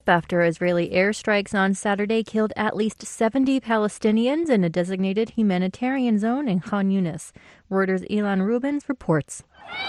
After Israeli airstrikes on Saturday killed at least 70 Palestinians in a designated humanitarian zone in Khan Yunis. Reuters' Ilan Rubens reports.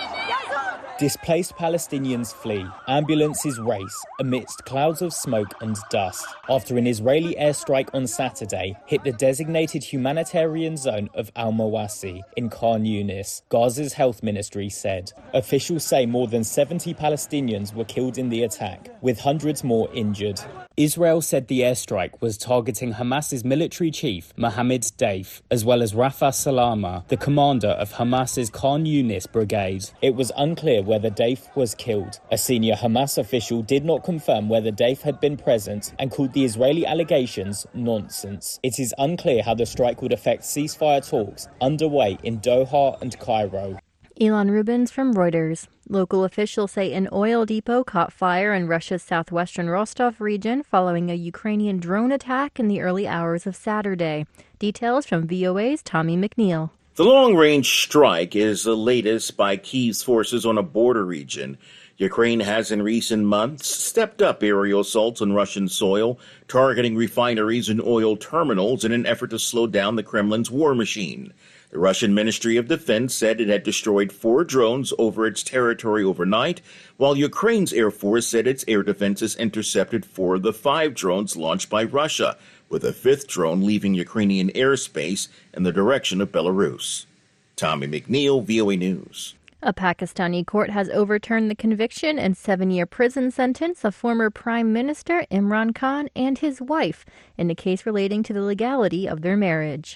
Displaced Palestinians flee. Ambulances race amidst clouds of smoke and dust after an Israeli airstrike on Saturday hit the designated humanitarian zone of Al-Mawasi in Khan Yunis, Gaza's health ministry said. Officials say more than 70 Palestinians were killed in the attack, with hundreds more injured. Israel said the airstrike was targeting Hamas's military chief, Mohammed Deif, as well as Rafa Salama, the commander of Hamas's Khan Yunis brigade. It was unclear whether Deif was killed. A senior Hamas official did not confirm whether Deif had been present and called the Israeli allegations nonsense. It is unclear how the strike would affect ceasefire talks underway in Doha and Cairo. Ilan Rubens from Reuters. Local officials say an oil depot caught fire in Russia's southwestern Rostov region following a Ukrainian drone attack in the early hours of Saturday. Details from VOA's Tommy McNeil. The long-range strike is the latest by Kyiv's forces on a border region. Ukraine has in recent months stepped up aerial assaults on Russian soil, targeting refineries and oil terminals in an effort to slow down the Kremlin's war machine. The Russian Ministry of Defense said it had destroyed 4 drones over its territory overnight, while Ukraine's Air Force said its air defenses intercepted 4 of the 5 drones launched by Russia, with a 5th drone leaving Ukrainian airspace in the direction of Belarus. Tommy McNeil, VOA News. A Pakistani court has overturned the conviction and 7-year prison sentence of former Prime Minister Imran Khan and his wife in a case relating to the legality of their marriage.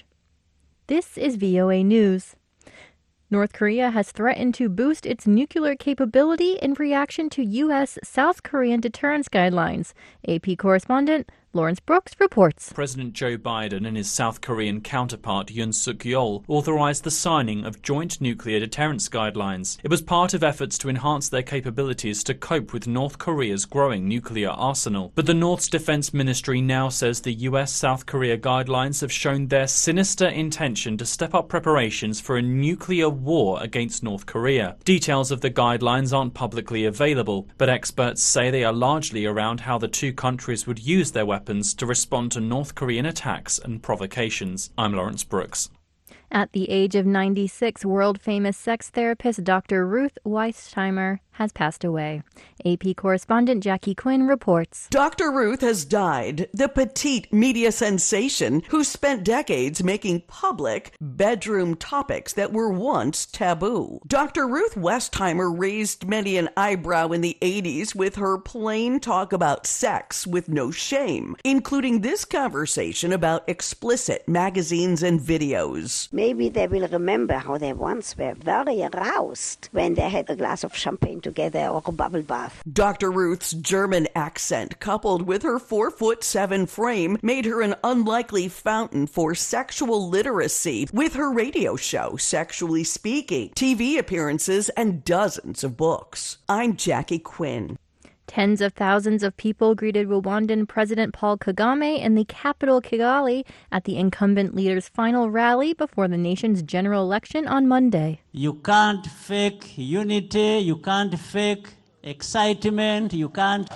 This is VOA News. North Korea has threatened to boost its nuclear capability in reaction to U.S. South Korean deterrence guidelines. AP correspondent Lawrence Brooks reports. President Joe Biden and his South Korean counterpart Yoon Suk-yeol authorized the signing of joint nuclear deterrence guidelines. It was part of efforts to enhance their capabilities to cope with North Korea's growing nuclear arsenal. But the North's defense ministry now says the U.S.-South Korea guidelines have shown their sinister intention to step up preparations for a nuclear war against North Korea. Details of the guidelines aren't publicly available, but experts say they are largely around how the two countries would use their weapons to respond to North Korean attacks and provocations. I'm Lawrence Brooks. At the age of 96, world-famous sex therapist Dr. Ruth Weistheimer has passed away. AP correspondent Jackie Quinn reports. Dr. Ruth has died, the petite media sensation who spent decades making public bedroom topics that were once taboo. Dr. Ruth Weistheimer raised many an eyebrow in the 80s with her plain talk about sex with no shame, including this conversation about explicit magazines and videos. Maybe they will remember how they once were very aroused when they had a glass of champagne together or a bubble bath. Dr. Ruth's German accent, coupled with her 4'7" frame, made her an unlikely fountain for sexual literacy with her radio show, Sexually Speaking, TV appearances, and dozens of books. I'm Jackie Quinn. Tens of thousands of people greeted Rwandan President Paul Kagame in the capital Kigali at the incumbent leader's final rally before the nation's general election on Monday. You can't fake unity, you can't fake excitement, you can't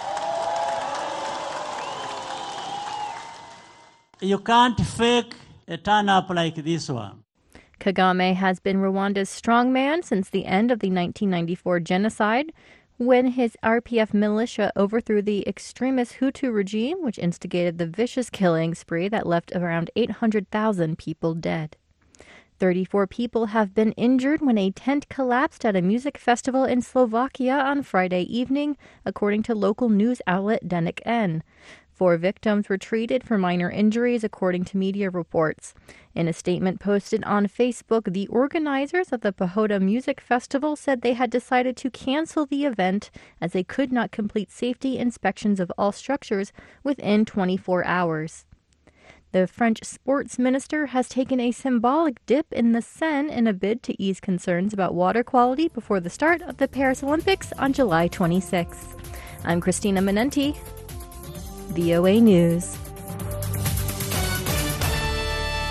fake a turn-up like this one. Kagame has been Rwanda's strongman since the end of the 1994 genocide, when his RPF militia overthrew the extremist Hutu regime, which instigated the vicious killing spree that left around 800,000 people dead. 34 people have been injured when a tent collapsed at a music festival in Slovakia on Friday evening, according to local news outlet Denik N. 4 victims were treated for minor injuries, according to media reports. In a statement posted on Facebook, the organizers of the Pohoda Music Festival said they had decided to cancel the event as they could not complete safety inspections of all structures within 24 hours. The French sports minister has taken a symbolic dip in the Seine in a bid to ease concerns about water quality before the start of the Paris Olympics on July 26. I'm Christina Menenti, VOA News.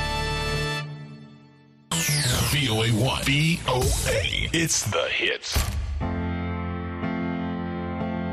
VOA1. VOA. It's the hits.